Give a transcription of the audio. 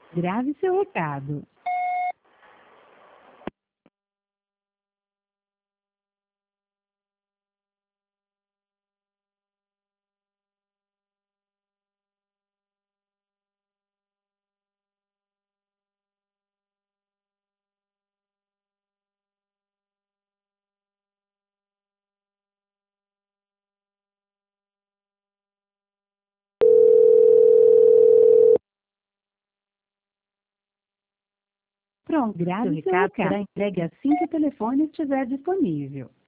Grave seu recado. Pronto, grave seu recado será entregue assim que o telefone estiver disponível.